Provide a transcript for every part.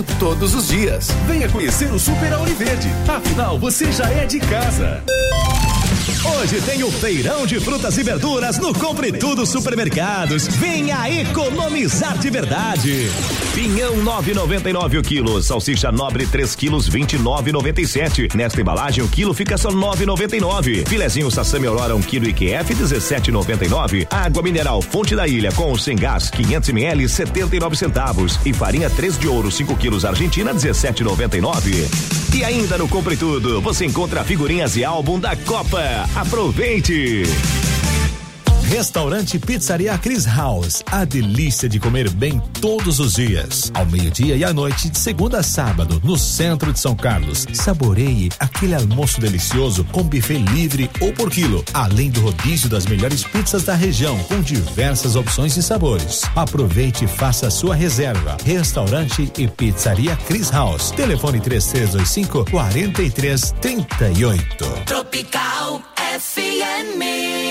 Todos os dias. Venha conhecer o Super Ouro Verde. Afinal, você já é de casa. Hoje tem o feirão de frutas e verduras no Compre Tudo Supermercados. Venha economizar de verdade. Pinhão 9,99 o quilo. Salsicha nobre 3 quilos 29,97. Nesta embalagem o quilo fica só 9,99. Filezinho Sassami Aurora 1 quilo IQF 17,99. Água mineral Fonte da Ilha com sem gás 500 ml 79 centavos. E farinha 3 de ouro 5 quilos Argentina 17,99. E ainda no Compre Tudo você encontra figurinhas e álbum da Copa. Aproveite! Restaurante Pizzaria Chris House, a delícia de comer bem todos os dias, ao meio-dia e à noite, de segunda a sábado, no centro de São Carlos. Saboreie aquele almoço delicioso com buffet livre ou por quilo, além do rodízio das melhores pizzas da região, com diversas opções e sabores. Aproveite e faça a sua reserva. Restaurante e Pizzaria Chris House. Telefone 3325-4338. Tropical FM.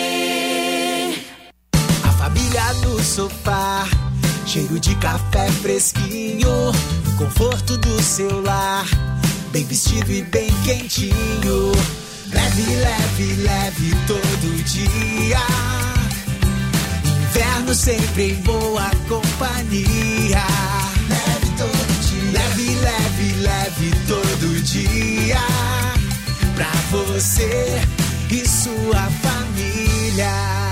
Família no sofá, cheiro de café fresquinho, conforto do seu lar, bem vestido e bem quentinho. Leve, leve, leve todo dia. Inverno sempre em boa companhia. Leve todo dia. Leve, leve, leve todo dia. Pra você e sua família.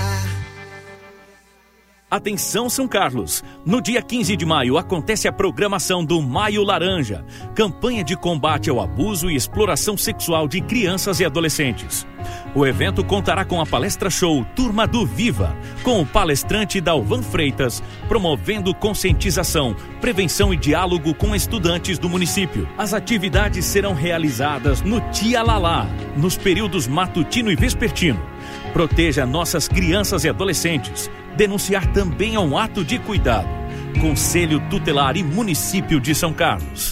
Atenção São Carlos, no dia 15 de maio acontece a programação do Maio Laranja, campanha de combate ao abuso e exploração sexual de crianças e adolescentes. O evento contará com a palestra show Turma do Viva, com o palestrante Dalvan Freitas, promovendo conscientização, prevenção e diálogo com estudantes do município. As atividades serão realizadas no Tia Lalá, nos períodos matutino e vespertino. Proteja nossas crianças e adolescentes. Denunciar também é um ato de cuidado. Conselho Tutelar e Município de São Carlos.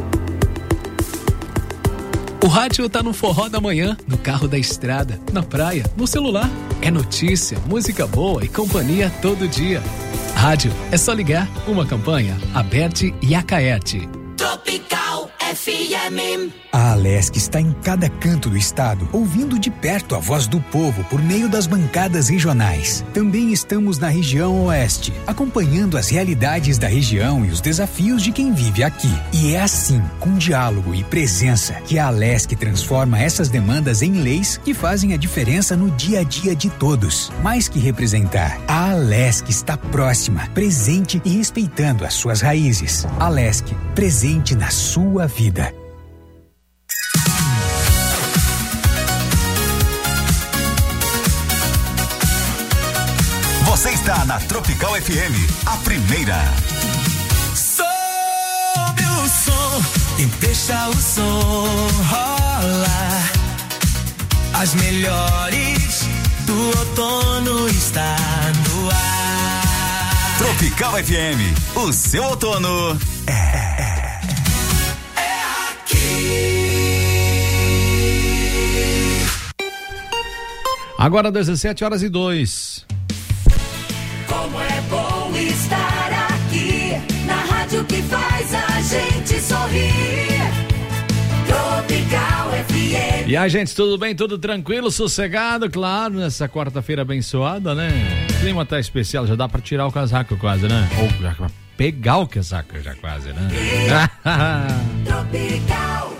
O rádio tá no forró da manhã, no carro da estrada, na praia, no celular. É notícia, música boa e companhia todo dia. Rádio, é só ligar. Uma campanha, Aberte e Acaerte. Tropical FM. A Alesc está em cada canto do estado, ouvindo de perto a voz do povo por meio das bancadas regionais. Também estamos na região oeste, acompanhando as realidades da região e os desafios de quem vive aqui. E é assim, com diálogo e presença, que a Alesc transforma essas demandas em leis que fazem a diferença no dia a dia de todos. Mais que representar, a Alesc está próxima, presente e respeitando as suas raízes. Alesc, presente na sua vida. Você está na Tropical FM, a primeira. Sobe o som e deixa o som rolar. As melhores do outono está no ar. Tropical FM, o seu outono é aqui. Agora 17h02. Como é bom estar aqui, na rádio que faz a gente sorrir. Tropical FM. E aí, gente, tudo bem? Tudo tranquilo, sossegado? Claro, nessa quarta-feira abençoada, né? O clima tá especial, já dá pra tirar o casaco quase, né? Ou já pegar o casaco já quase, né? Tropical.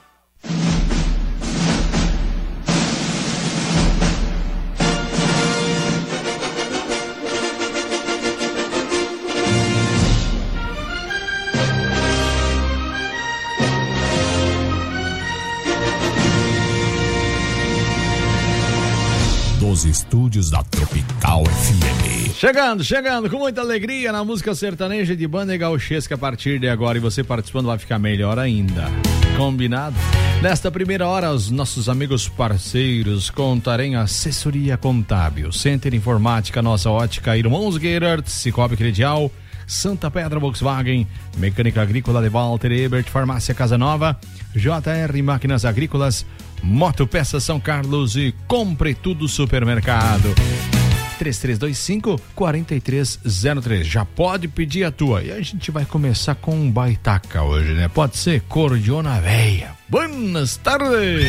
Dos estúdios da Tropical FM. Chegando com muita alegria na música sertaneja de banda e gauchesca a partir de agora, e você participando vai ficar melhor ainda. Combinado? Nesta primeira hora, os nossos amigos parceiros contarem assessoria contábil, Center Informática, Nossa Ótica, Irmãos Gerard, Cicobi Credial, Santa Pedra Volkswagen, Mecânica Agrícola de Walter Ebert, Farmácia Casa Nova, JR Máquinas Agrícolas, Moto Peças São Carlos e Compre Tudo Supermercado. 3325-4303. Já pode pedir a tua. E a gente vai começar com um baitaca hoje, né? Pode ser Cordiona Véia. Buenas tardes!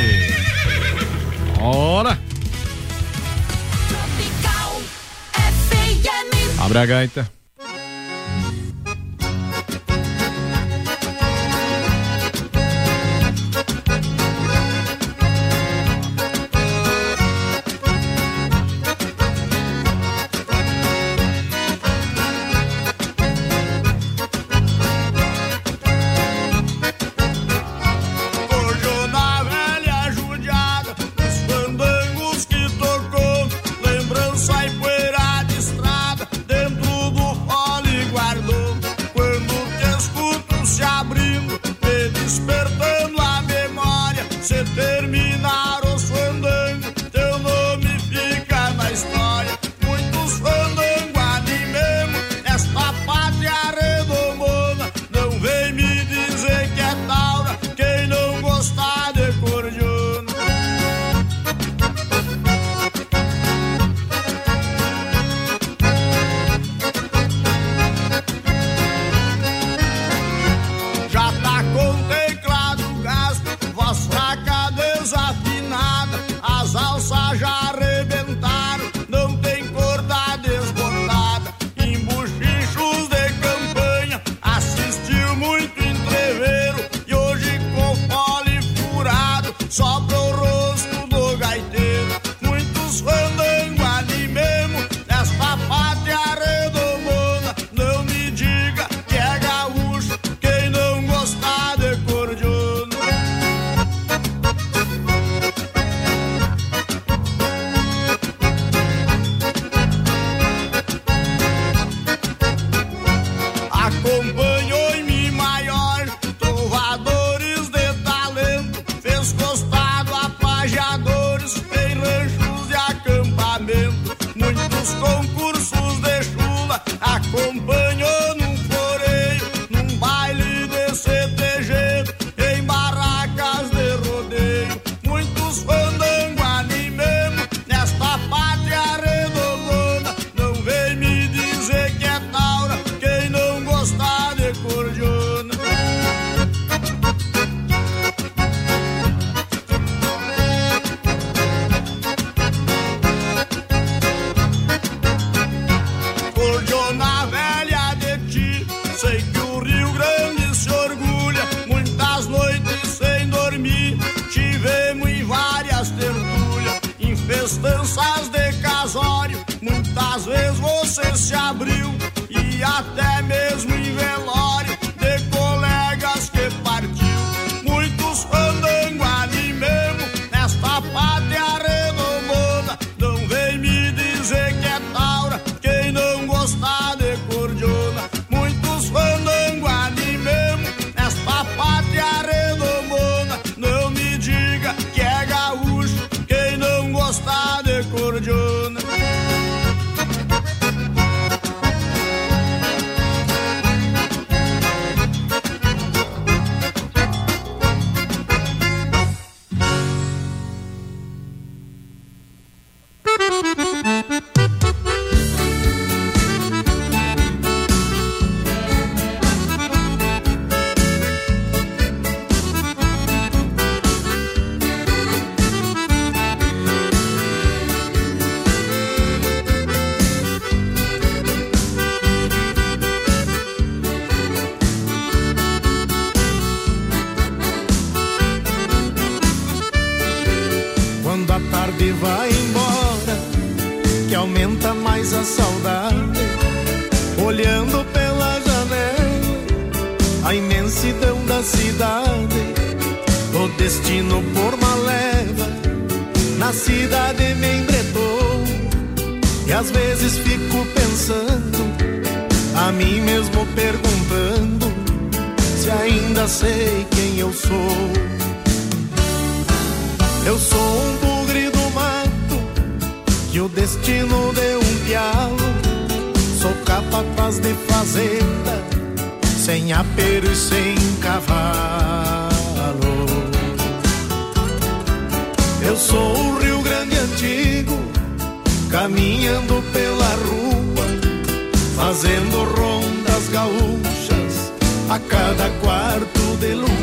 Ora! Abre a gaita. festanças de casório, muitas vezes você se abriu, e até mesmo em velório de colegas que partiu. Muitos fandango ali mesmo, nesta pátria redomona. Não vem me dizer que é taura quem não gosta de cordiona. Muitos fandango ali mesmo, nesta pátria redomona. Não me diga que é gaúcho quem não gosta de cordiona. Vai embora, que aumenta mais a saudade. Olhando pela janela, a imensidão da cidade. O destino por uma leva, na cidade me embretou. E às vezes fico pensando, a mim mesmo perguntando, se ainda sei quem eu sou. Eu sou um bugre do mato, que o destino deu um pialo. Sou capataz de fazenda, sem apero e sem cavalo. Eu sou o Rio Grande antigo, caminhando pelo fazendo rondas gaúchas a cada quarto de lua.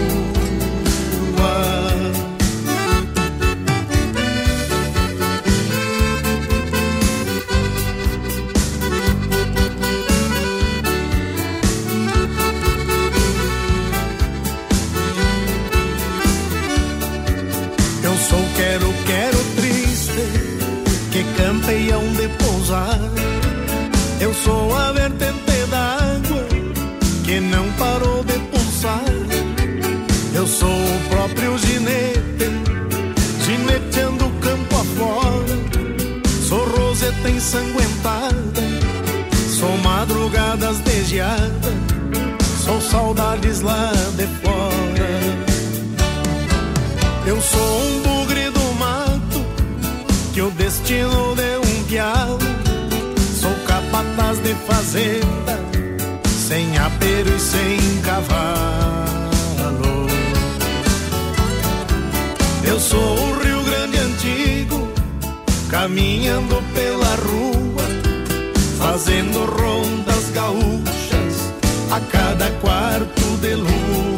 Eu sou quero triste que campeão de pousar. Eu sou a vertente d'água que não parou de pulsar. Eu sou o próprio ginete, gineteando o campo afora. Sou roseta ensanguentada, sou madrugadas de geada, sou saudades lá de fora. Eu sou um bugre do mato que o destino deu um pialo. Sou capataz de fazenda, sem apero e sem cavalo. Eu sou o Rio Grande antigo, caminhando pela rua, fazendo rondas gaúchas a cada quarto de lua.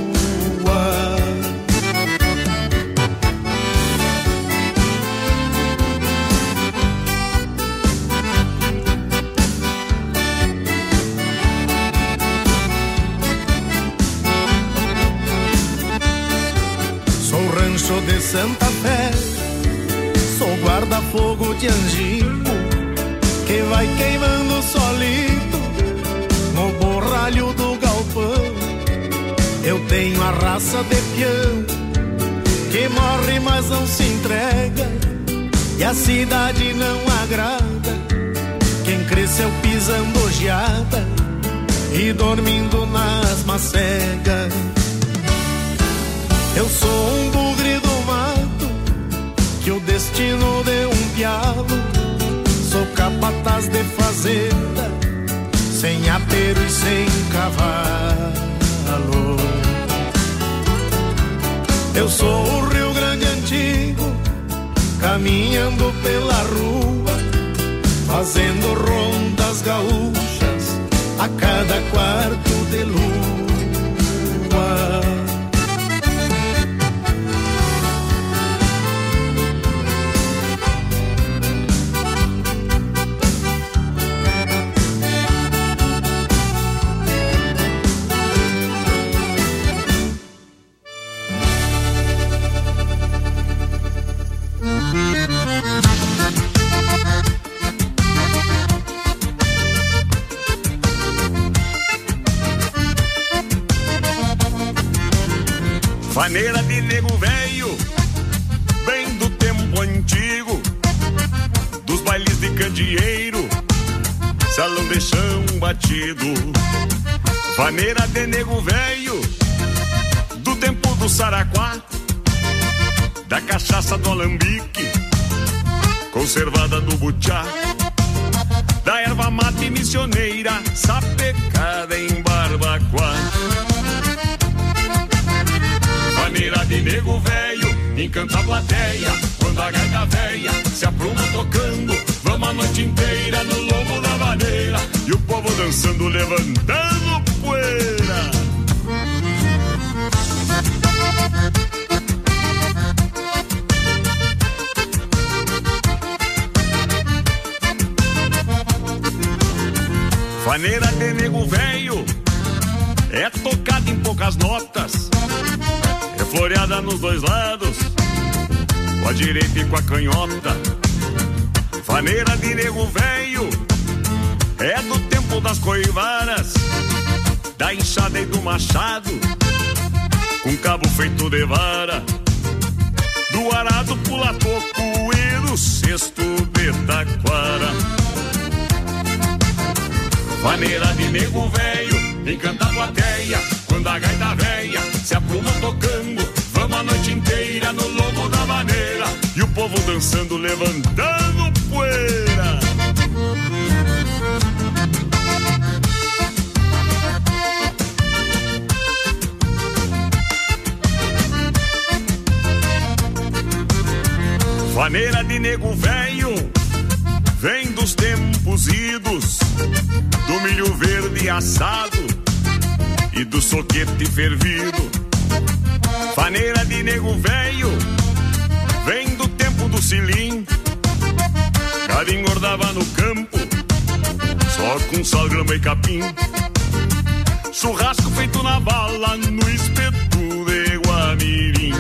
Rancho de Santa Fé, sou guarda-fogo de Angico, que vai queimando solito no borralho do galpão. Eu tenho a raça de peão, que morre mas não se entrega, e a cidade não agrada quem cresceu pisando geada e dormindo nas macegas. Eu sou um bugre do mato que o destino deu um pialo. Sou capataz de fazenda, sem apero e sem cavalo. Eu sou o Rio Grande antigo, caminhando pela rua, fazendo rondas gaúchas a cada quarto de lua. Vaneira de nego velho, bem do tempo antigo, dos bailes de candeeiro, salão de chão batido. Vaneira de nego velho, do tempo do Saraquá, da cachaça do alambique, conservada do butiá, da erva mate missioneira, sapecada em Barbacoa. Vaneira de nego velho, encanta a plateia, quando a gaita velha se apruma tocando. Vamos a noite inteira no lombo da vaneira, e o povo dançando, levantando poeira. Vaneira de nego velho é tocada em poucas notas, é floreada nos dois lados, com a direita e com a canhota. Vaneira de nego velho é do tempo das coivaras, da enxada e do machado, com cabo feito de vara, do arado pula toco e do cesto de taquara. Vaneira de nego velho, encanta a plateia, quando a gaita velha se apruma tocando. Vamos a noite inteira no lombo da vaneira, e o povo dançando, levantando poeira. Vaneira de nego velho, vem dos tempos tempos idos, do milho verde assado e do soquete fervido. Faneira de nego velho vem do tempo do cilim. Gado engordava no campo só com sal, grama e capim. Churrasco feito na bala no espeto de Guamirim.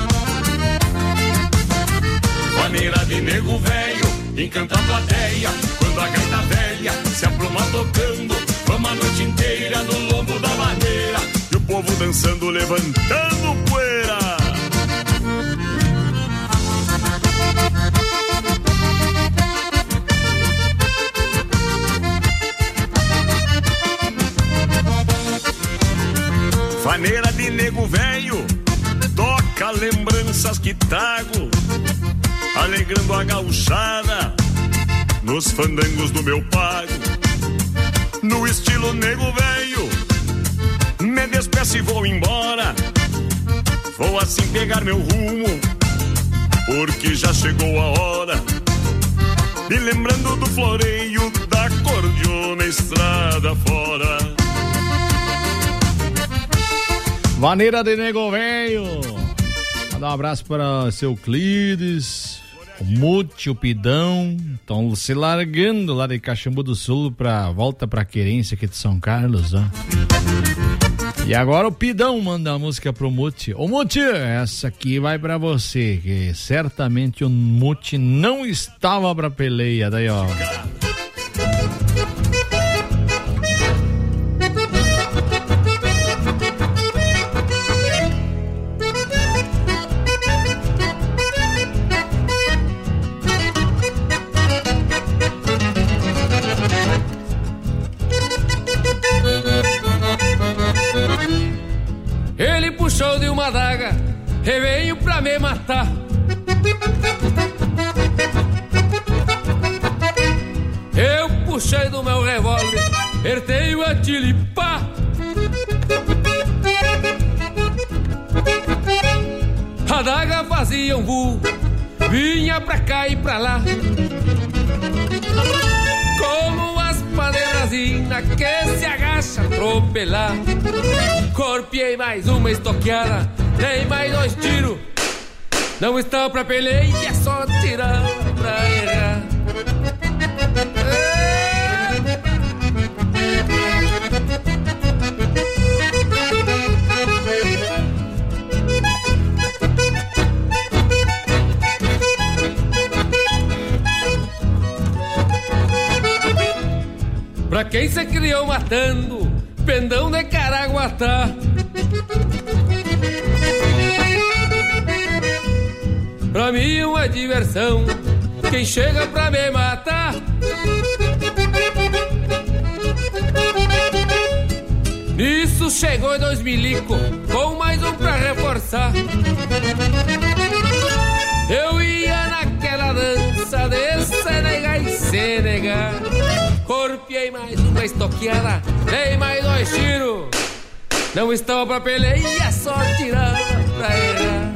Maneira de nego velho encanta a plateia quando a gaita velha se apruma tocando. Vamos a noite inteira no lombo da madeira e o povo dançando, levantando poeira. Faneira de nego velho toca lembranças que trago, alegrando a gauchada nos fandangos do meu pago. No estilo nego velho, me despeço e vou embora. Vou assim pegar meu rumo, porque já chegou a hora. Me lembrando do floreio da cordiona estrada fora. Vaneira de nego velho. Mandar um abraço para seu Euclides, o Mute, o Pidão. Estão se largando lá de Caxambu do Sul pra volta pra Querência aqui de São Carlos, ó. E agora o Pidão manda a música pro Mute. Ô Mute, essa aqui vai pra você, que certamente o Mute não estava pra peleia. Daí, ó. Ele puxou de uma adaga e veio pra me matar. Eu puxei do meu revólver, ertei-o a tilipá. A adaga fazia um voo, vinha pra cá e pra lá, como as madeirasinas que se agacha a atropelar. Corpiei mais uma estoqueada, dei mais 2 tiros. Não estava pra peleia, só tirar pra errar. Pra quem se criou matando, pendão de Caraguatá. Pra mim uma diversão, quem chega pra me matar. Nisso chegou 2 milico, com mais um pra reforçar. Eu ia naquela dança de Senegal e Senegal. Corpiei mais uma estoqueada, dei mais 2 tiros. Não estava pra peleia, só tirava pra errar.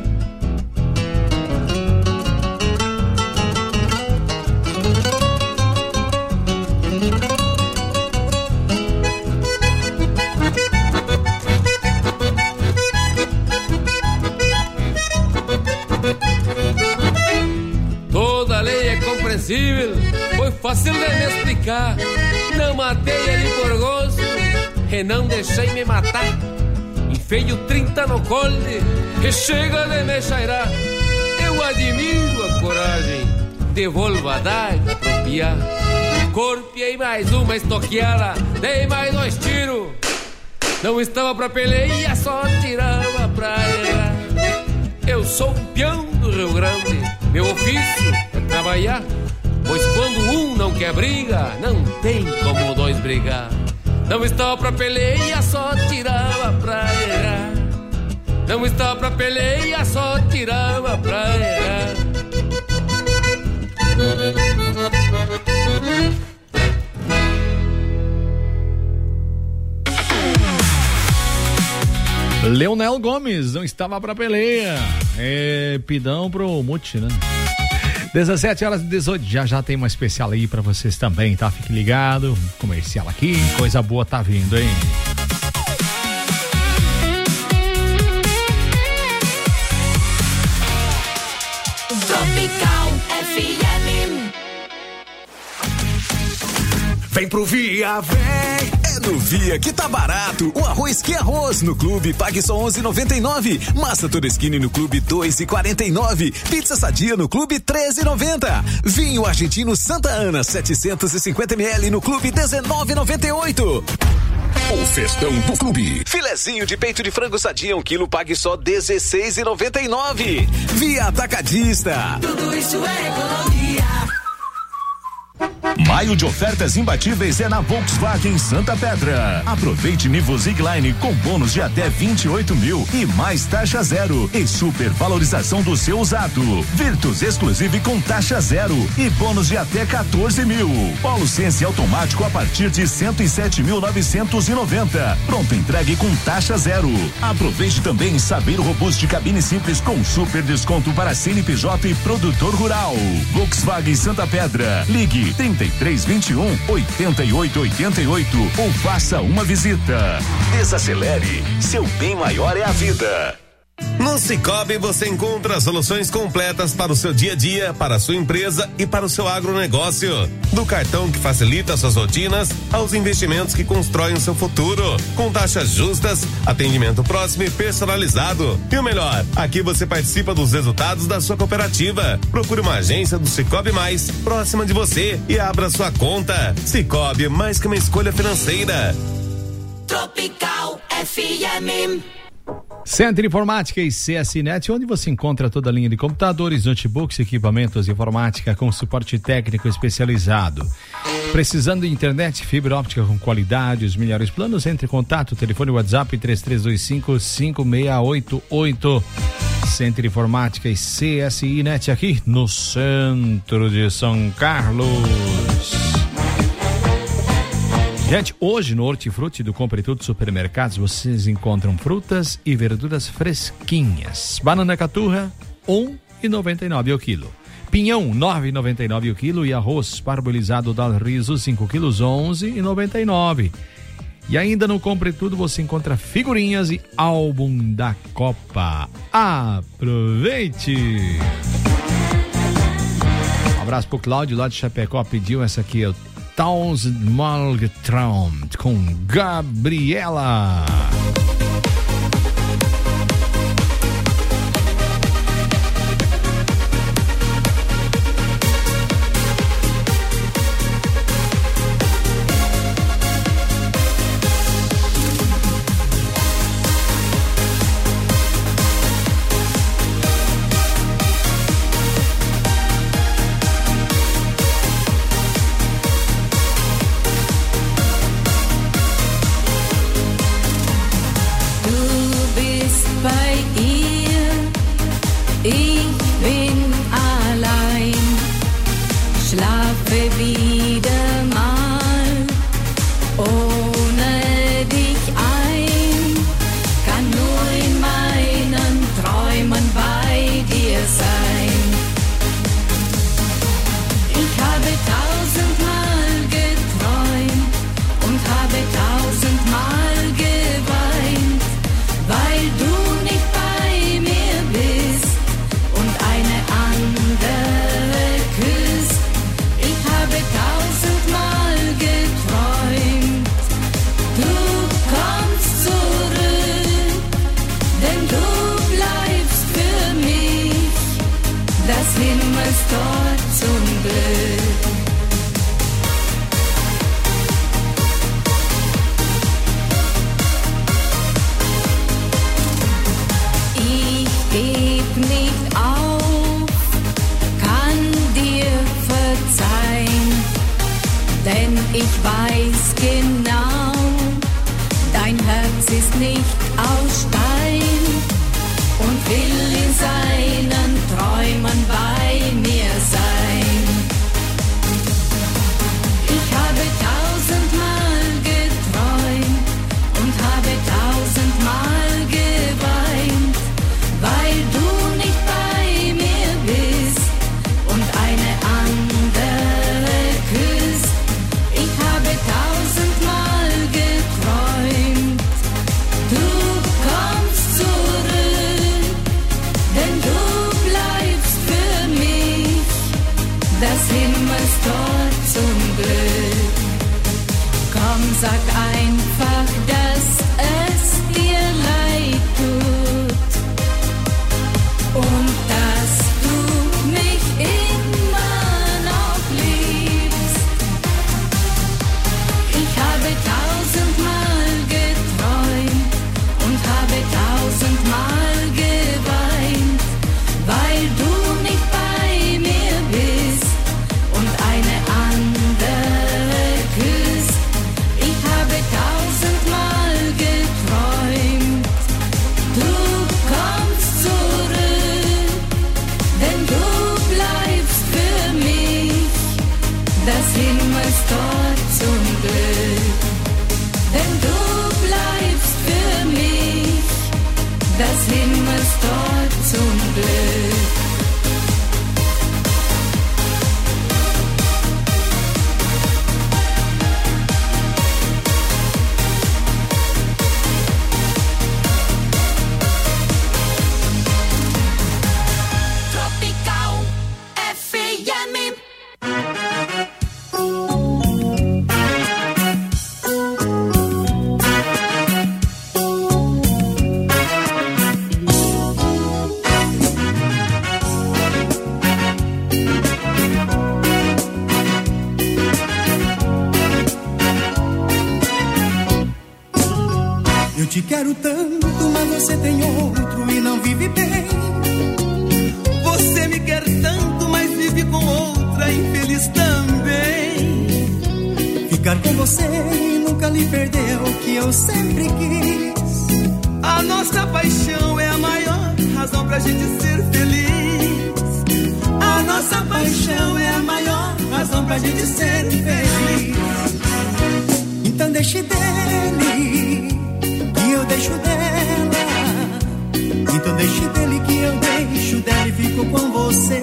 Toda lei é compreensível, foi fácil de me explicar. Não matei ele por gosto e não deixei me matar. Enfeio 30 no colde e chega de me cheirar. Eu admiro a coragem, devolvo a daga pro piá. Corpiei mais uma estoqueada, dei mais 2 tiros. Não estava pra peleia, só tirava pra errar. Eu sou um peão do Rio Grande, meu ofício é trabalhar. Pois quando um não quer briga, não tem como 2 brigar. Não estava pra peleia, só tirava pra errar. Não estava pra peleia, só tirava pra errar. Leonel Gomes não estava pra peleia. É Pidão pro Mute, né? 17h18, já tem uma especial aí pra vocês também, tá? Fique ligado, comercial aqui, coisa boa tá vindo, hein? Tropical FM. Vem pro Via, vem! É no Via que tá barato. O arroz que é arroz no Clube, pague só 11,99. Massa Toresquini no Clube, 2,49. Pizza Sadia no Clube, 13,90. Vinho argentino Santa Ana, 750 ml no Clube, 19,98. O festão do Clube. Filezinho de peito de frango Sadia, 1 quilo, pague só 16,99. Via Atacadista. Tudo isso é economia. Maio de ofertas imbatíveis é na Volkswagen Santa Pedra. Aproveite Nivo Zigline com bônus de até 28 mil e mais taxa zero e supervalorização do seu usado. Virtus Exclusive com taxa zero e bônus de até 14 mil. Polo Sense automático a partir de 107.990. Pronto entregue com taxa zero. Aproveite também Saveiro Robusto de cabine simples com super desconto para CNPJ e produtor rural. Volkswagen Santa Pedra. Ligue 3321 8888 ou faça uma visita. Desacelere, seu bem maior é a vida. No Cicobi você encontra soluções completas para o seu dia a dia, para a sua empresa e para o seu agronegócio. Do cartão que facilita suas rotinas aos investimentos que constroem o seu futuro. Com taxas justas, atendimento próximo e personalizado. E o melhor, aqui você participa dos resultados da sua cooperativa. Procure uma agência do Cicobi Mais próxima de você e abra sua conta. Cicobi, mais que uma escolha financeira. Tropical FM. Centro Informática e CSNet, onde você encontra toda a linha de computadores, notebooks, equipamentos de informática com suporte técnico especializado. Precisando de internet, fibra óptica com qualidade, os melhores planos, entre em contato, telefone WhatsApp 3325-5688. Centro Informática e CSNet aqui no centro de São Carlos. Gente, hoje no Hortifruti do Compre Tudo Supermercados vocês encontram frutas e verduras fresquinhas. Banana caturra, 1,99 o quilo. Pinhão, 9,99 o quilo. E arroz parbolizado Dal Riso, 5 quilos, 11,99. E ainda no Compre Tudo você encontra figurinhas e álbum da Copa. Aproveite! Um abraço pro Cláudio lá de Chapecó, pediu essa aqui, o Townsend Malgtraum com Gabriela. Will in seinen Träumen bei mir sein. dort zum Glück. Komm, sag einfach, dass es dir leid tut und dass du mich immer noch liebst. Ich habe 1000-mal geträumt und habe 1000-mal geweint, weil du nicht bei mir bist und eine andere küsst. Ich habe 1000-mal geträumt, du kommst zurück, denn du bleibst für mich das Himmelstor zum Glück. Denn du bleibst für mich das Himmelstor zum Glück. Tropical FM. Eu te quero tanto, mas você tem outro e não vive bem. Você me quer tanto, mas vive com outra, infeliz também. Ficar com você e nunca lhe perder o que eu sempre quis. A nossa paixão é a maior razão pra gente ser feliz. A nossa paixão é a maior razão pra gente ser feliz. Então deixe dele, que eu deixo dela. Então deixe dele, que eu deixo dela e fico com você.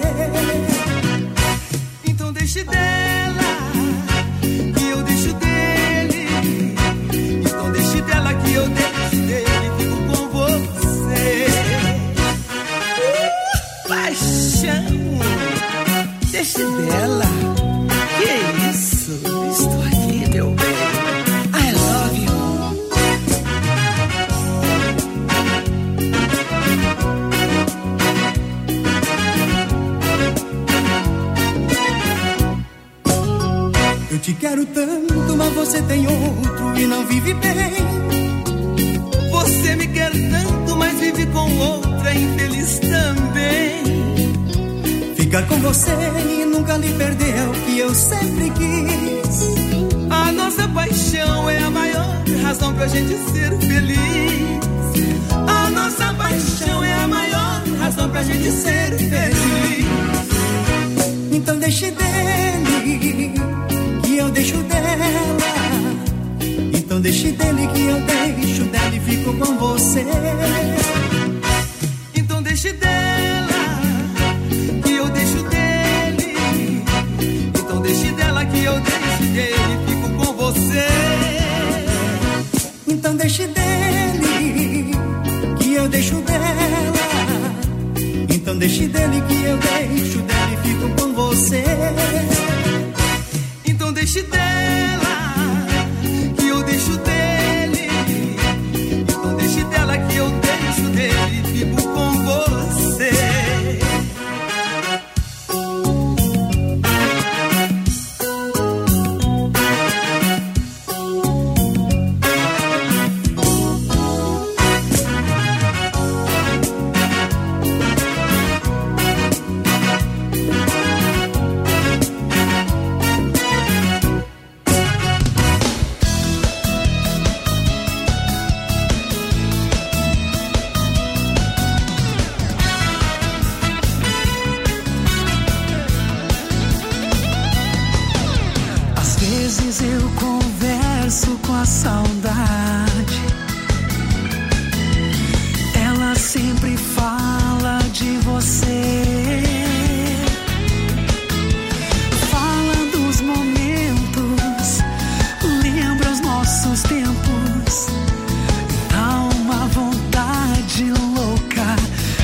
Então deixe dela, que eu deixo dele. Então deixe dela, que eu deixo dele e fico com você. Paixão, deixe dela. Que isso? Estou aqui, meu bem. I love you. Eu te quero tanto, mas você tem outro e não vive bem. Você me quer tanto, mas vive com outra, infeliz também. Ficar com você e nunca lhe perder o que eu sempre quis. A nossa paixão é a maior razão pra gente ser feliz. A nossa paixão é a maior razão pra gente ser feliz. Então deixe dele, que eu deixo dela. Então deixe dele, que eu deixo dela e fico com você. Então deixe dela, que eu deixo dele. Então deixe dela, que eu deixo dele e fico com você. Então deixe dele, que eu deixo dela. Então deixe dele, que eu deixo dela e fico com você. Então deixe dela, que eu deixo dele. Então deixe dela, que eu deixo dele e fico com você.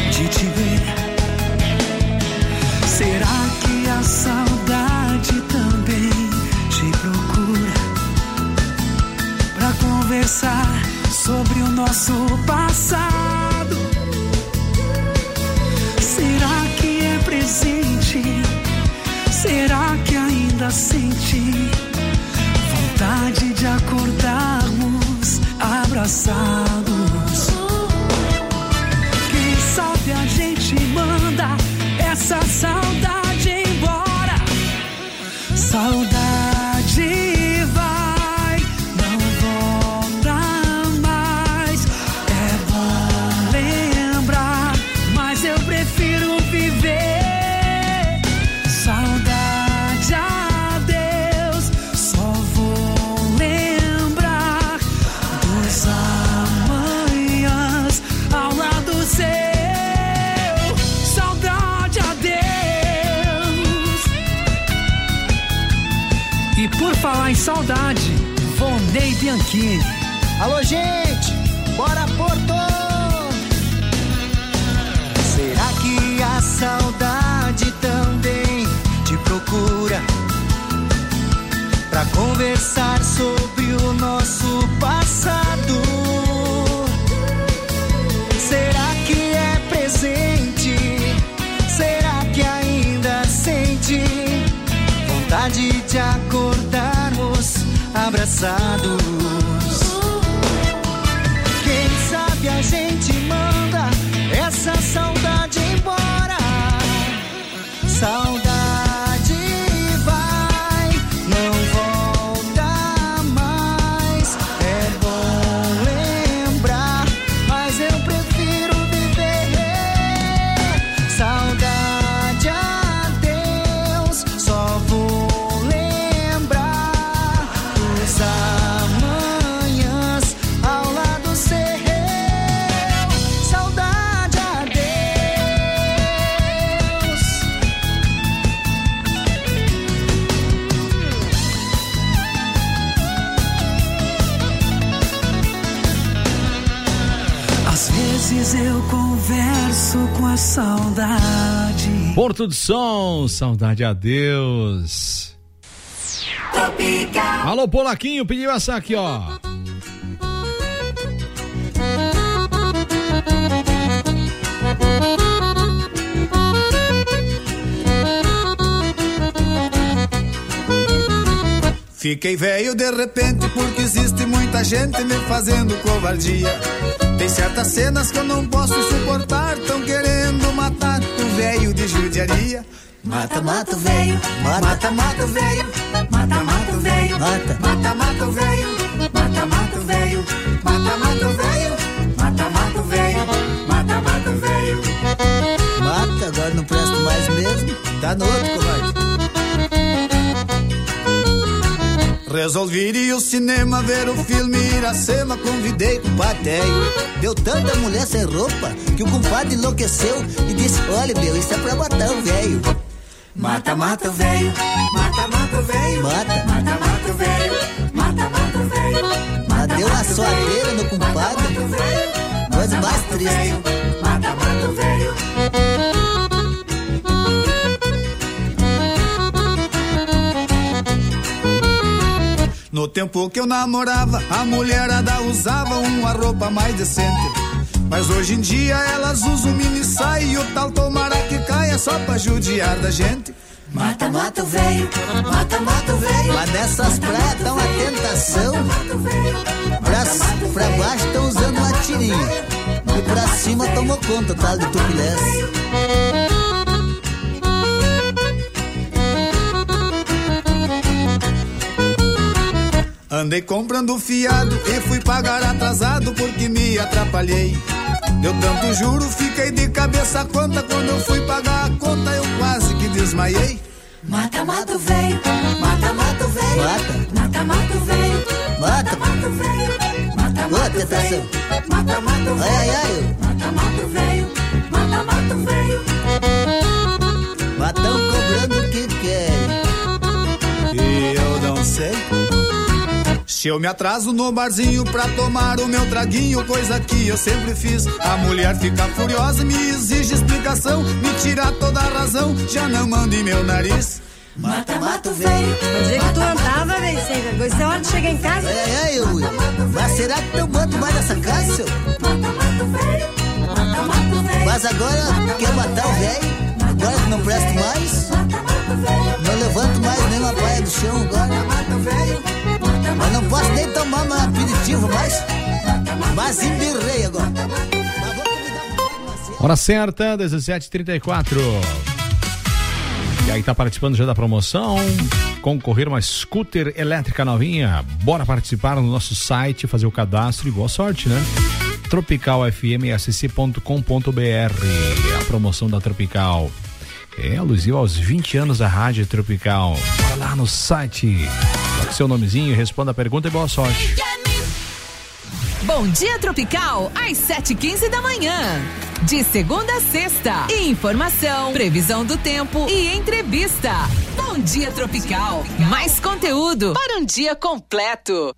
Será que a saudade também ainda sente vontade de acordarmos abraçados. Quem sabe a gente manda essa saudade embora. Saudade vai, não volta mais. É bom lembrar, mas eu prefiro viver. Saudade, adeus, só vou lembrar dos amanhãs ao lado seu. Saudade, adeus. E por falar em saudade, Vonei Bianchini. Alô, gente, bora Porto! Será que a saudade também te procura pra conversar sobre o nosso passado? Será que é presente? Será que ainda sente vontade de acordarmos abraçados? Quem sabe a gente manda essa saudade embora. Saudade vai, não volta mais. É bom lembrar, mas eu prefiro viver. Saudade, adeus, só vou lembrar dos amanhãs ao lado seu. Saudade, adeus. Às vezes eu converso com a saudade. Porto do Som, saudade a Deus. Alô, Polaquinho, pediu essa aqui, ó. Fiquei velho de repente porque existe muita gente me fazendo covardia. Tem certas cenas que eu não posso suportar, tão querendo matar o velho de judiaria. Mata, mata o velho, mata, mata o velho, mata, mata o velho, mata, mata, mata o velho, mata, mata o velho, mata, mata o velho, mata, mata o velho, mata, mata o velho. Mata, agora não presto mais mesmo. Tá no outro, covarde. Resolvi ir ao cinema ver o filme Iracema, convidei com o pateio. Deu tanta mulher sem roupa que o compadre enlouqueceu e disse: olha, meu, isso é pra matar o velho. Mata, mata o velho, mata, mata o velho, Mata. mata, mata o velho, mata, mata o velho. Mas deu uma soadeira no compadre. Coisa mais triste. Mata, mata o velho. No tempo que eu namorava, a mulherada usava uma roupa mais decente. Mas hoje em dia elas usam mini saia e o tal tomara que caia só pra judiar da gente. Mata, mata o velho, mata, mata o velho. Mas nessas praias tá uma tentação. Pra baixo estão usando uma tirinha e pra cima tomou conta, tal de tupilés. Andei comprando fiado e fui pagar atrasado porque me atrapalhei. Deu tanto juro, fiquei de cabeça conta. Quando eu fui pagar a conta, eu quase que desmaiei. Mata, mata o velho, mata, mata o velho. Mata, mata o velho, mata, mata o velho. Mata, mata o velho, mata, mata o velho. Ai, ai, ai. Mata, mata o velho, mata, mata o velho. Mas tão cobrando o que querem. E eu não sei. Se eu me atraso no barzinho pra tomar o meu traguinho, coisa que eu sempre fiz, a mulher fica furiosa, me exige explicação, me tira toda a razão, já não manda em meu nariz. Mata, mata o velho. Mas é que tu andava, velho, sem vergonha. Isso é hora de chegar em casa. É, eu. Mas será que eu mando mais nessa casa, seu? Mas agora quer matar o velho? Agora que não presto mais? Não levanto mais nem uma paia do chão agora. Mas não posso nem tomar meu aperitivo, mas embirrei agora. Hora certa, 17h34. E aí, tá participando já da promoção? Concorrer uma scooter elétrica novinha? Bora participar no nosso site, fazer o cadastro e boa sorte, né? tropicalfmsc.com.br. A promoção da Tropical é alusiva aos 20 anos da Rádio Tropical. Bora lá no site, coloque seu nomezinho, responda a pergunta e boa sorte. Bom Dia Tropical, às 7h15 da manhã. De segunda a sexta. Informação, previsão do tempo e entrevista. Bom Dia Tropical. Mais conteúdo para um dia completo.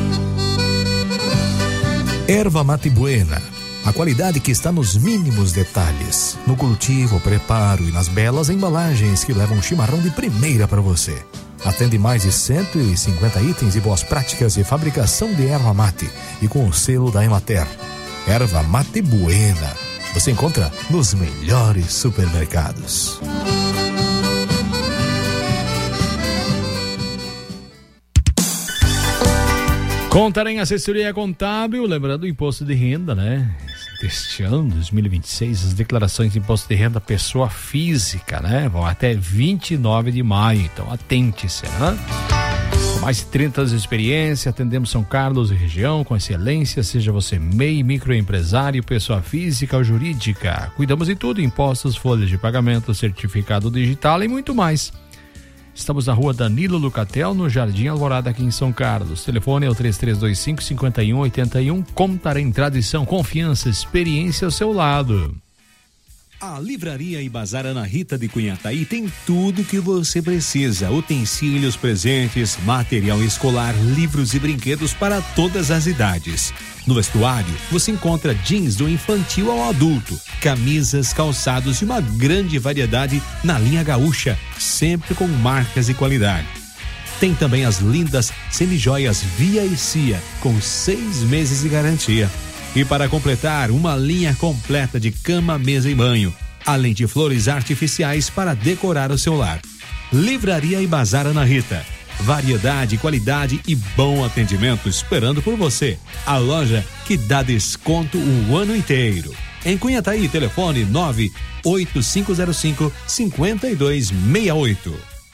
Erva Mate Buena. A qualidade que está nos mínimos detalhes. No cultivo, preparo e nas belas embalagens que levam chimarrão de primeira para você. Atende mais de 150 itens e boas práticas de fabricação de erva mate e com o selo da Emater. Erva Mate Buena. Você encontra nos melhores supermercados. Contarém Assessoria Contábil, lembrando o imposto de renda, né? Deste ano, 2026, as declarações de imposto de renda pessoa física, né? Vão até 29 de maio, então atente-se, né? Com mais de 30 anos de experiência, atendemos São Carlos e região com excelência, seja você MEI, microempresário, pessoa física ou jurídica. Cuidamos de tudo, impostos, folhas de pagamento, certificado digital e muito mais. Estamos na rua Danilo Lucatel, no Jardim Alvorada, aqui em São Carlos. O telefone é o 3325-5181. Contarém, tradição, confiança, experiência ao seu lado. A Livraria e Bazar Ana Rita de Cunhataí tem tudo o que você precisa: utensílios, presentes, material escolar, livros e brinquedos para todas as idades. No vestuário, você encontra jeans do infantil ao adulto, camisas, calçados e uma grande variedade na linha gaúcha, sempre com marcas e qualidade. Tem também as lindas semijoias Via e Cia, com 6 meses de garantia. E para completar, uma linha completa de cama, mesa e banho, além de flores artificiais para decorar o seu lar. Livraria e Bazar Ana Rita. Variedade, qualidade e bom atendimento esperando por você. A loja que dá desconto o ano inteiro. Em Cunhataí, telefone 98505-5268.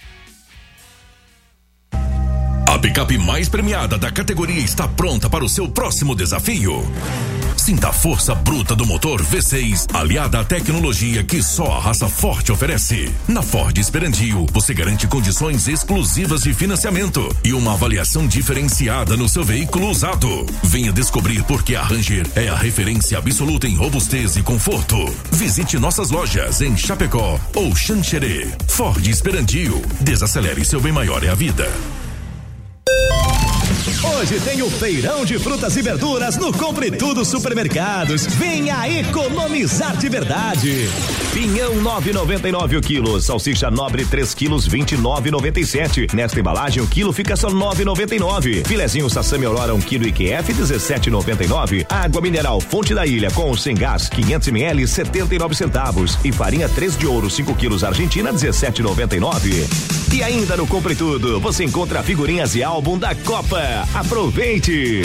A picape mais premiada da categoria está pronta para o seu próximo desafio. Sinta a força bruta do motor V6, aliada à tecnologia que só a raça forte oferece. Na Ford Esperandio, você garante condições exclusivas de financiamento e uma avaliação diferenciada no seu veículo usado. Venha descobrir por que a Ranger é a referência absoluta em robustez e conforto. Visite nossas lojas em Chapecó ou Xanxerê. Ford Esperandio. Desacelere, seu bem maior é a vida. Hoje tem o feirão de frutas e verduras no Compre Tudo Supermercados. Venha economizar de verdade. Pinhão 9,99 o quilo, salsicha nobre 3 quilos 29,97. Nesta embalagem o quilo fica só 9,99. Filezinho Sassami Aurora 1 quilo IQF 17,99. Água mineral Fonte da Ilha com sem gás 500 ml 79 centavos e farinha 3 de ouro 5 quilos Argentina 17,99. E ainda no Compre Tudo você encontra figurinhas e álbum da Copa. Aproveite!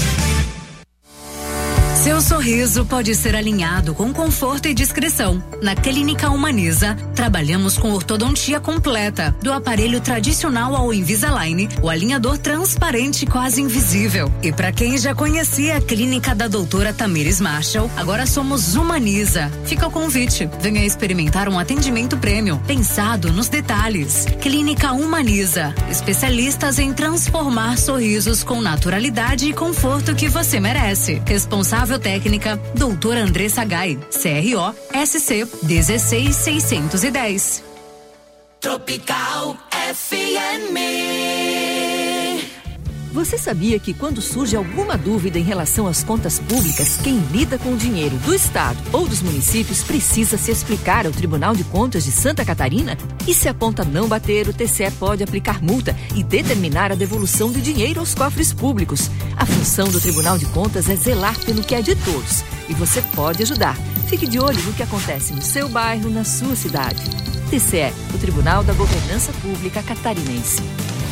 Seu sorriso pode ser alinhado com conforto e discrição. Na Clínica Humaniza, trabalhamos com ortodontia completa, do aparelho tradicional ao Invisalign, o alinhador transparente quase invisível. E para quem já conhecia a clínica da doutora Tamires Marshall, agora somos Humaniza. Fica o convite, venha experimentar um atendimento premium, pensado nos detalhes. Clínica Humaniza, especialistas em transformar sorrisos com naturalidade e conforto que você merece. Responsável técnica, doutora Andressa Gai, CRO SC 16610. Tropical FM. Você sabia que quando surge alguma dúvida em relação às contas públicas, quem lida com o dinheiro do Estado ou dos municípios precisa se explicar ao Tribunal de Contas de Santa Catarina? E se a conta não bater, o TCE pode aplicar multa e determinar a devolução do dinheiro aos cofres públicos. A função do Tribunal de Contas é zelar pelo que é de todos. E você pode ajudar. Fique de olho no que acontece no seu bairro, na sua cidade. TCE, o Tribunal da Governança Pública Catarinense.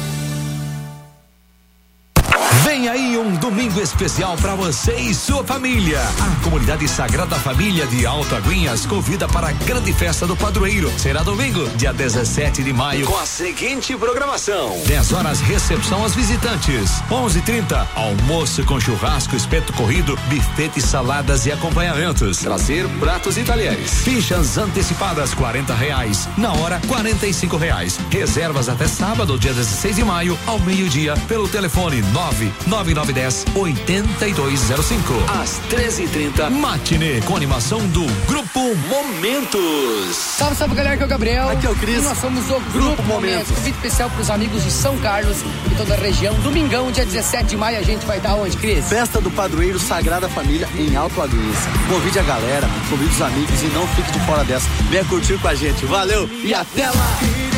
Vem aí um domingo especial para você e sua família. A comunidade Sagrada Família de Alto Aguinhas convida para a grande festa do padroeiro. Será domingo, dia 17 de maio, com a seguinte programação: 10 horas recepção aos visitantes, 11h30 almoço com churrasco, espeto corrido, buffet de saladas e acompanhamentos. Trazer pratos e talheres. Fichas antecipadas R$40, na hora R$45. Reservas até sábado, dia 16 de maio, ao meio-dia, pelo telefone 99910-8205. Às 13h30, matinê com animação do Grupo Momentos. Salve, galera, aqui é o Gabriel. Aqui é o Cris. E nós somos o Grupo Momentos. Convite especial para os amigos de São Carlos e toda a região. Domingão, dia 17 de maio, a gente vai estar onde, Cris? Festa do Padroeiro Sagrada Família em Alto Aguinhas. Convide a galera, convide os amigos e não fique de fora dessa. Venha curtir com a gente. Valeu e até lá!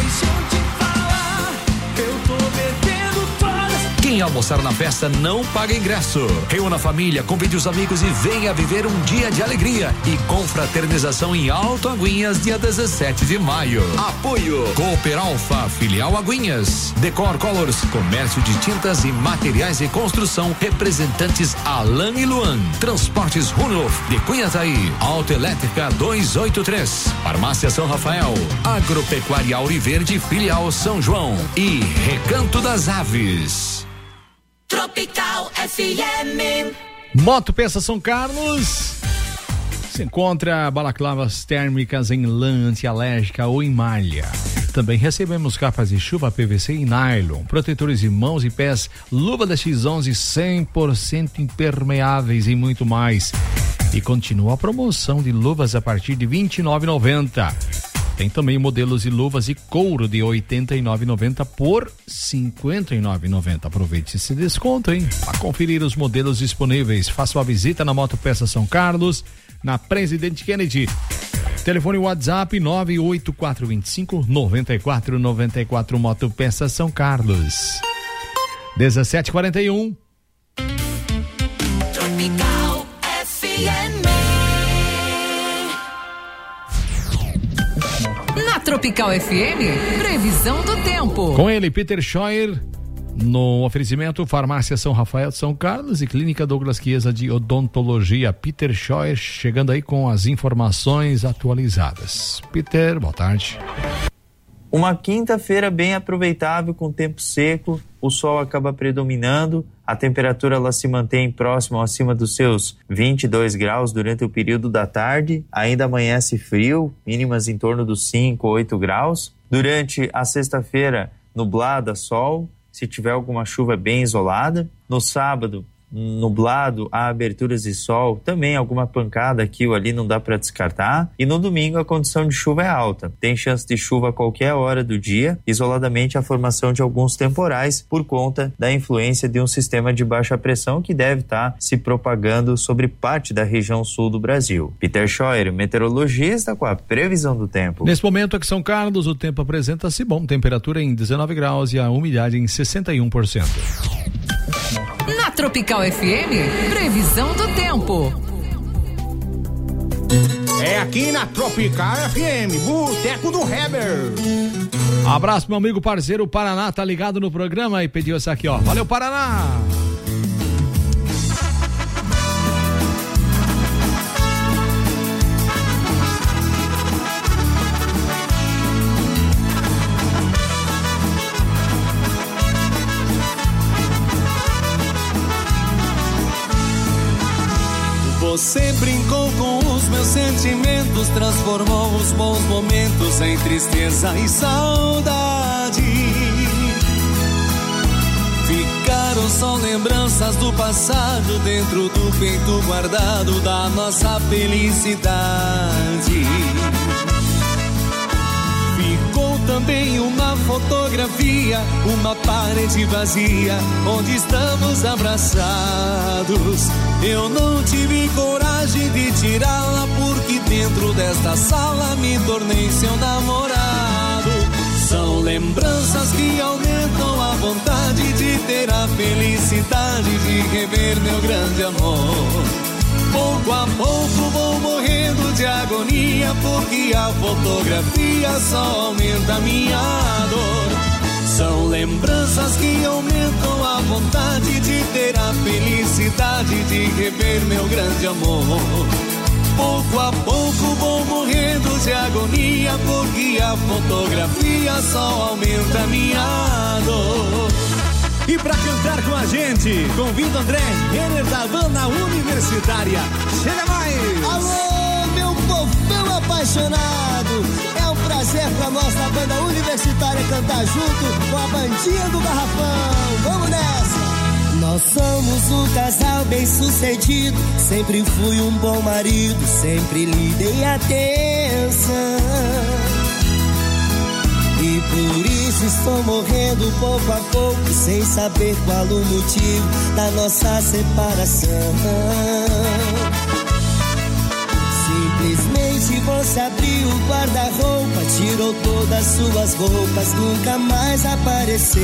Quem almoçar na festa não paga ingresso. Reúna a família, convide os amigos e venha viver um dia de alegria e confraternização em Alto Aguinhas, dia 17 de maio. Apoio Cooper Alfa, filial Aguinhas. Decor Colors, comércio de tintas e materiais de construção, representantes Alan e Luan. Transportes Runolf, de Cunhataí. Autoelétrica 283. Farmácia São Rafael. Agropecuária Auriverde, filial São João. E Recanto das Aves. Tropical FM. Moto Peça São Carlos. Se encontra balaclavas térmicas em lã antialérgica ou em malha. Também recebemos capas de chuva PVC e nylon, protetores de mãos e pés, luva da X11 100% impermeáveis e muito mais. E continua a promoção de luvas a partir de R$ 29,90. Tem também modelos de luvas de couro de R$ 89,90 por R$ 59,90. Aproveite esse desconto, hein? Para conferir os modelos disponíveis, faça uma visita na Moto Peça São Carlos, na Presidente Kennedy. Telefone WhatsApp 98425-9494. Moto Peça São Carlos. 17h41. Tropical FM. Na Tropical FM, previsão do tempo. Com ele, Peter Scheuer, no oferecimento Farmácia São Rafael de São Carlos e Clínica Douglas Chiesa de Odontologia. Peter Scheuer chegando aí com as informações atualizadas. Peter, boa tarde. Uma quinta-feira bem aproveitável com tempo seco, o sol acaba predominando, a temperatura ela se mantém próxima acima dos seus 22 graus durante o período da tarde, ainda amanhece frio, mínimas em torno dos 5 ou 8 graus. Durante a sexta-feira, nublada, sol, se tiver alguma chuva bem isolada. No sábado, nublado, há aberturas de sol, também alguma pancada aqui ou ali não dá para descartar. E no domingo a condição de chuva é alta, tem chance de chuva a qualquer hora do dia, isoladamente a formação de alguns temporais por conta da influência de um sistema de baixa pressão que deve estar se propagando sobre parte da região sul do Brasil. Peter Scheuer, meteorologista, com a previsão do tempo. Nesse momento aqui em São Carlos, o tempo apresenta-se bom, temperatura em 19 graus e a umidade em 61%. Na Tropical FM, previsão do tempo. É aqui na Tropical FM, Boteco do Heber. Abraço, meu amigo parceiro Paraná, tá ligado no programa e pediu essa aqui, ó. Valeu, Paraná! Você brincou com os meus sentimentos, transformou os bons momentos em tristeza e saudade. Ficaram só lembranças do passado dentro do peito guardado da nossa felicidade. Ficou também uma fotografia, uma parede vazia, onde estamos abraçados. Eu não tive coragem de tirá-la, porque dentro desta sala me tornei seu namorado. São lembranças que aumentam a vontade de ter a felicidade de rever meu grande amor. Pouco a pouco vou morrendo de agonia, porque a fotografia só aumenta a minha dor. São lembranças que aumentam a vontade de ter a felicidade de rever meu grande amor. Pouco a pouco vou morrendo de agonia, porque a fotografia só aumenta a minha dor. E pra cantar com a gente, convido André Renner da banda universitária. Chega mais! Alô, meu povão apaixonado! É um prazer pra nós da banda universitária cantar junto com a bandinha do Garrafão. Vamos nessa! Nós somos um casal bem sucedido. Sempre fui um bom marido, sempre lhe dei atenção. E por isso estou morrendo pouco a pouco, sem saber qual o motivo da nossa separação. Simplesmente você abriu o guarda-roupa, tirou todas suas roupas, nunca mais apareceu.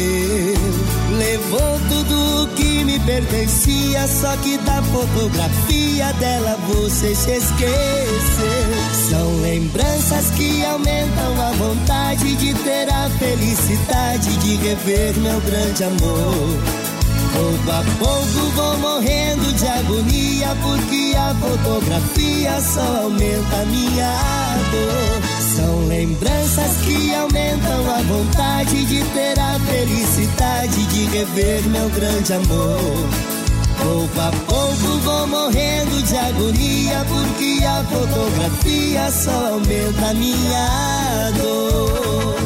Levou tudo que me pertencia, só que da fotografia dela você se esqueceu. São lembranças que aumentam a vontade de ter a felicidade de rever meu grande amor. Pouco a pouco vou morrendo de agonia, porque a fotografia só aumenta a minha dor. São lembranças que aumentam a vontade de ter a felicidade de rever meu grande amor. Pouco a pouco vou morrendo de agonia, porque a fotografia só aumenta a minha dor.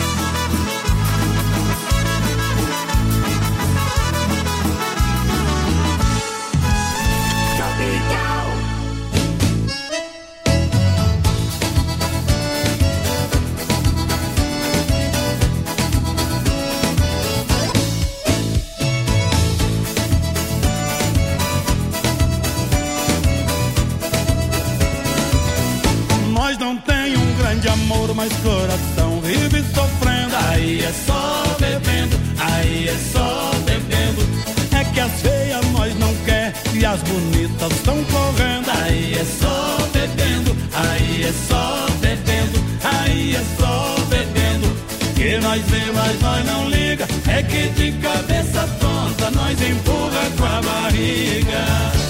Mas coração vive sofrendo. Aí é só bebendo, aí é só bebendo. É que as feias nós não quer e as bonitas estão correndo. Aí é só bebendo, aí é só bebendo, aí é só bebendo. Que nós vê, mas nós não liga. É que de cabeça tonta nós empurra com a barriga.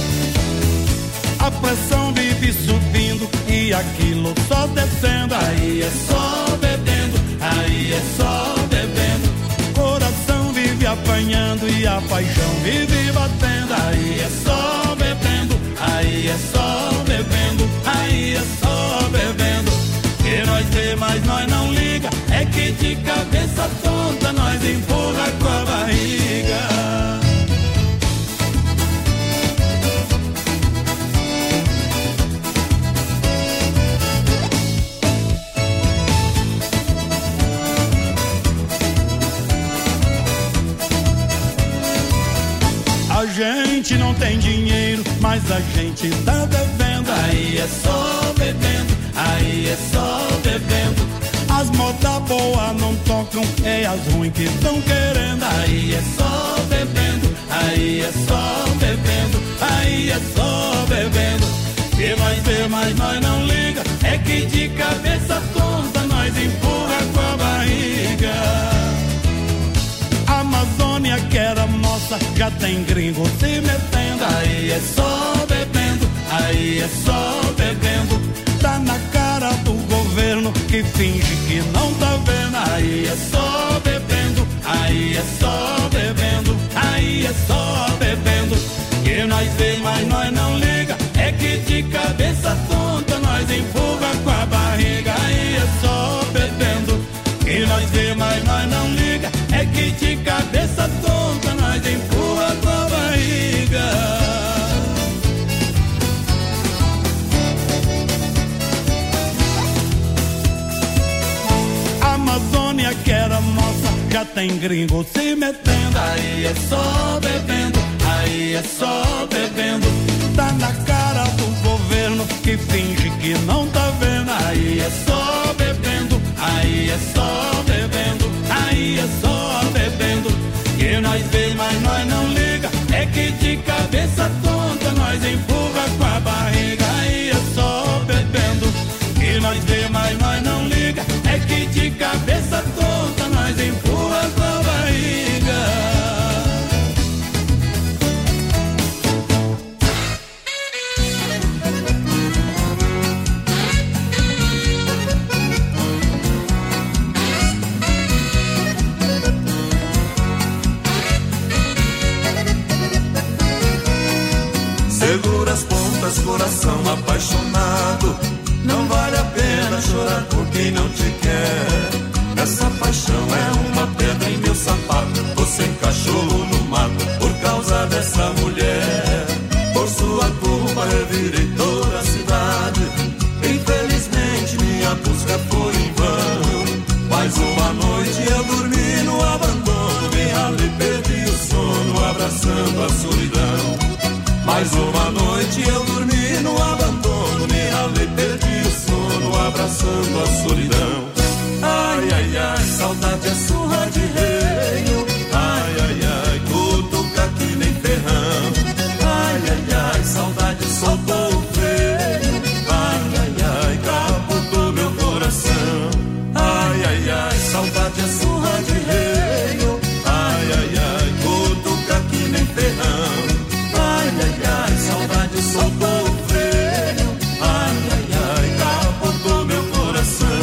A pressão vive subindo e aquilo só descendo. Aí é só bebendo, aí é só bebendo. Coração vive apanhando e a paixão vive batendo. Aí é só bebendo, aí é só bebendo, aí é só bebendo. Que nós vê, mas nós não liga. É que de cabeça tonta nós empurra com a barriga. A gente não tem dinheiro, mas a gente tá bebendo. Aí é só bebendo, aí é só bebendo. As modas boas não tocam, é as ruins que estão querendo. Aí é só bebendo, aí é só bebendo, aí é só bebendo. Que nós vê, mas nós não liga. É que de cabeça tonta nós empurra com a barriga. A Amazônia que era moça, já tem gringo se metendo. Aí é só bebendo, aí é só bebendo. Tá na cara do governo que finge que não tá vendo. Aí é só bebendo, aí é só bebendo, aí é só bebendo. Que nós vê, mas nós não liga. É que de cabeça tonta nós empurra com a barriga. Aí é só bebendo. Que nós vê, mas nós não liga. É que de cabeça tonta nós empurra com a barriga. A Amazônia que era moça, já tem gringo se metendo. Aí é só bebendo, aí é só bebendo. Tá na cara do governo que finge que não tá vendo. Aí é só bebendo, aí é só bebendo, aí é só bebendo. Que nós vê, mas nós não liga. É que de cabeça tonta nós empurra com a barriga. Aí é só bebendo. Que nós vê, mas nós não liga. É que de cabeça tonta nós empurra quem não te quer. Essa paixão é uma pedra em meu sapato. Você encaixou no mato por causa dessa mulher. Por sua culpa revirei toda a cidade. Infelizmente minha busca foi em vão. Mais uma noite eu dormi no abandono. Me ralei, perdi o sono, abraçando a solidão. Mais uma noite eu dormi no abandono. Me ralei, perdi o sono, abraçando a solidão. Ai, ai, ai, saudade é surra de reio. Ai, ai, ai, cutuca que nem ferrão. Ai, ai, ai, saudade soltou o freio. Ai, ai, ai, capotou meu coração. Ai, ai, ai, saudade é surra de reio. Ai, ai, ai, cutuca que nem ferrão. Ai, ai, ai, saudade soltou o freio. Ai, ai, ai, capotou meu coração.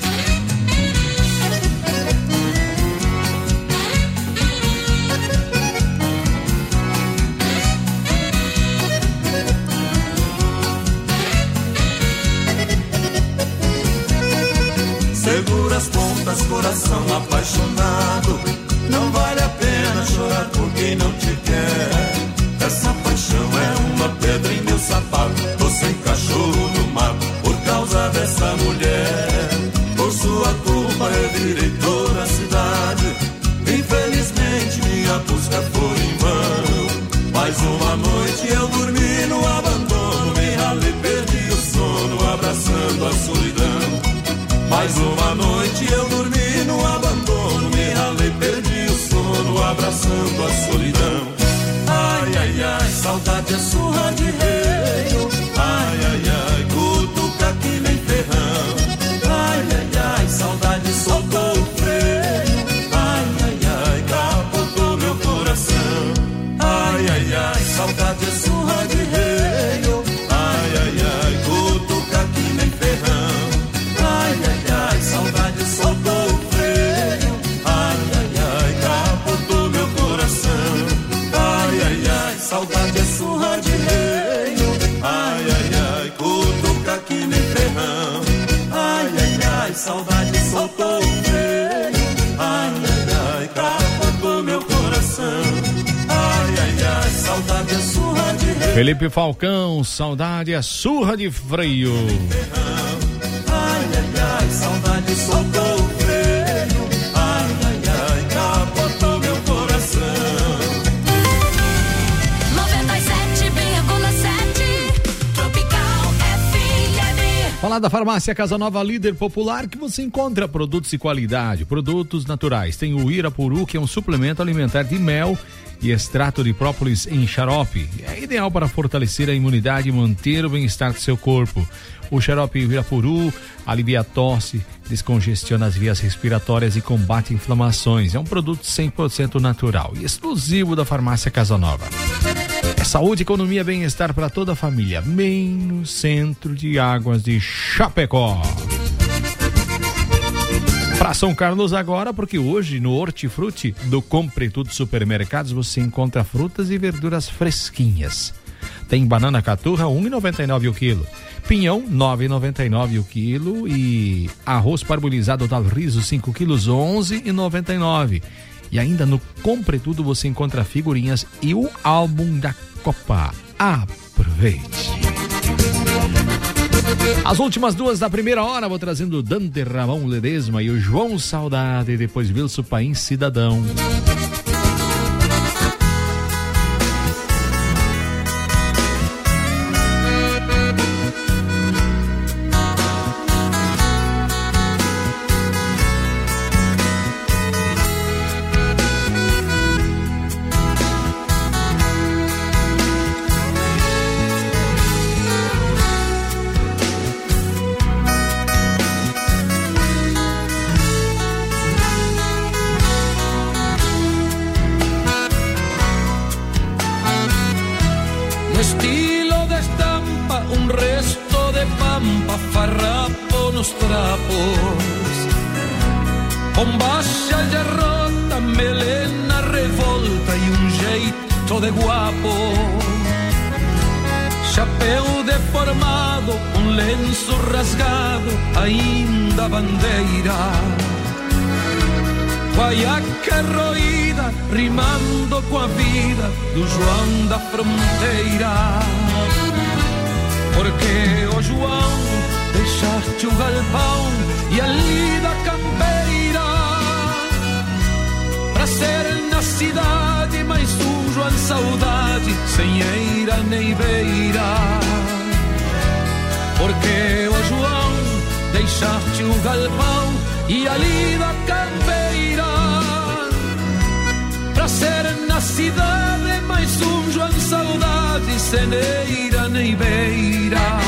Segura as pontas, coração apaixonado. Não vale a pena chorar por quem não te quer. Essa paixão é uma pedra em meu sapato. Você encaixou no mato por causa dessa mulher. Por sua culpa revirei toda a cidade. Infelizmente minha busca foi em vão. Mais uma noite eu dormi no abandono. Me ralei, perdi o sono, abraçando a solidão. Mais uma noite eu dormi no abandono. Me ralei, perdi o sono, abraçando a solidão. Ai, ai, ai, saudade é surra de reio. Ai, ai, ai, cutuca que nem ferrão. Ai, ai, ai, saudade soltou o freio. Ai, ai, ai, capotou meu coração. Ai, ai, ai, saudade é surra de reio. Ai, ai, ai, cutuca que nem ferrão. Ai, ai, ai, saudade soltou o freio. Ai, ai, ai, capotou meu coração. Ai, ai, ai, saudade é surra de reio. Ai, ai, ai, cutuca que nem ferrão. Ai, ai, ai, saudade soltou o freio. Ai, ai, ai, capotou meu coração. Ai, ai, ai, saudade é surra de reio. Felipe Falcão, saudade é surra de freio. Ai, ai, ai, saudade soltou o freio. Ai, ai, ai, capotou meu coração. 97,7 Tropical FM. Falar da Farmácia Casa Nova, líder popular, que você encontra produtos de qualidade, produtos naturais. Tem o Irapuru, que é um suplemento alimentar de mel e extrato de própolis em xarope. É ideal para fortalecer a imunidade e manter o bem-estar do seu corpo. O xarope Irapuru alivia a tosse, descongestiona as vias respiratórias e combate inflamações. É um produto 100% natural e exclusivo da Farmácia Casa Nova. É saúde, economia e bem-estar para toda a família. Bem no centro de Águas de Chapecó. Para São Carlos agora, porque hoje no Hortifruti do Compre Tudo Supermercados você encontra frutas e verduras fresquinhas. Tem banana caturra, R$ 1,99 o quilo. Pinhão, R$ 9,99 o quilo. E arroz parbolizado Dalriso, 5 quilos, R$ 11,99. E ainda no Compre Tudo você encontra figurinhas e o álbum da Copa. Aproveite! As últimas duas da primeira hora, vou trazendo o Dante Ramon Ledesma e o João Saudade, depois Wilson Paim Cidadão. chapéu deformado, um lenço rasgado, ainda bandeira. Guaiaca roída, rimando com a vida do João da fronteira. Porque, ô João, deixaste o galpão e a lida campeira, pra ser na cidade mais um João saudade, sem eira nem beira. Porque, ô João, deixaste o galpão e a lida campeira, pra ser na cidade mais um João saudade, sem eira nem beira.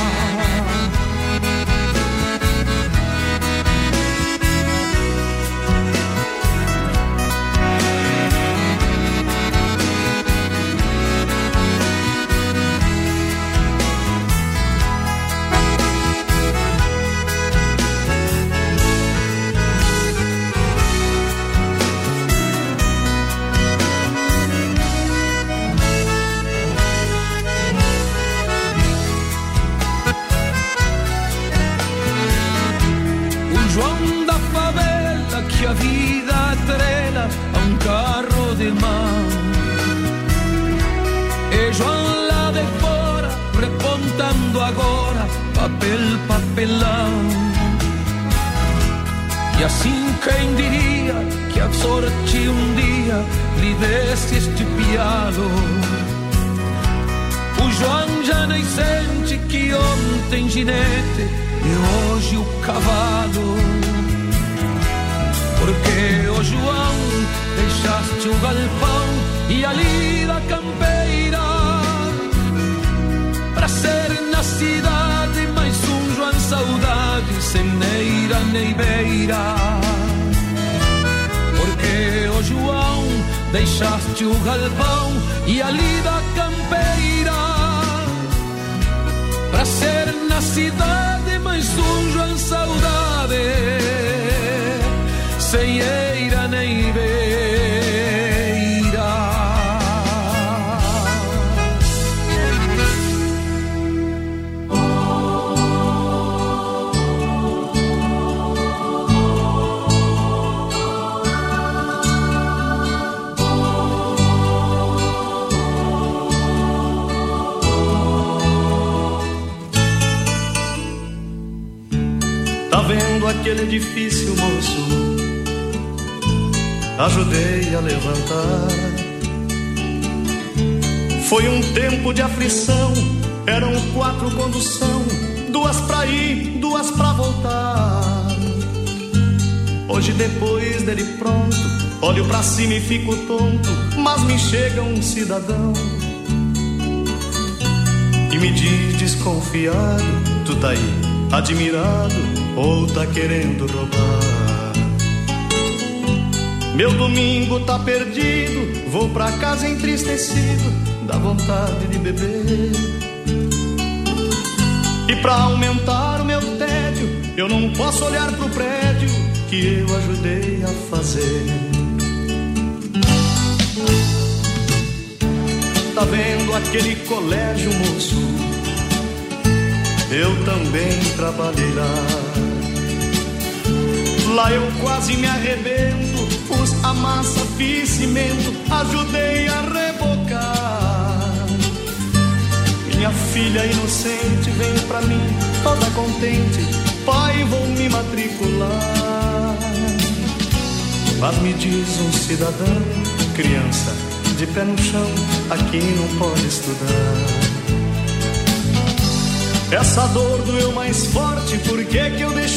A vida atrela a um carro de mão, e João lá de fora repontando agora papel, papelão. E assim quem diria que a sorte um dia lhe desse este pialo. O João já nem sente que ontem ginete e hoje o cavalo. Porque, ô João, deixaste o galpão e a lida campeira, pra ser na cidade mais um João saudade, sem neira nem beira. Porque, ô João, deixaste o galpão e a lida campeira, pra ser na cidade mais um João saudade, sem eira nem beira. Tá vendo aquele edifício, moço? Ajudei a levantar. Foi um tempo de aflição, eram 4 condução, 2 pra ir, 2 pra voltar. Hoje depois dele pronto, olho pra cima e fico tonto, mas me chega um cidadão e me diz desconfiado: tu tá aí admirado ou tá querendo roubar? Meu domingo tá perdido, vou pra casa entristecido, dá vontade de beber. E pra aumentar o meu tédio, eu não posso olhar pro prédio que eu ajudei a fazer. Tá vendo aquele colégio, moço? Eu também trabalhei lá. Lá eu quase me arrebento, pus a massa, fiz cimento, ajudei a rebocar. Minha filha inocente vem pra mim, toda contente: pai, vou me matricular. Mas me diz um cidadão: criança de pé no chão, aqui não pode estudar. Essa dor doeu mais forte, por que que eu deixei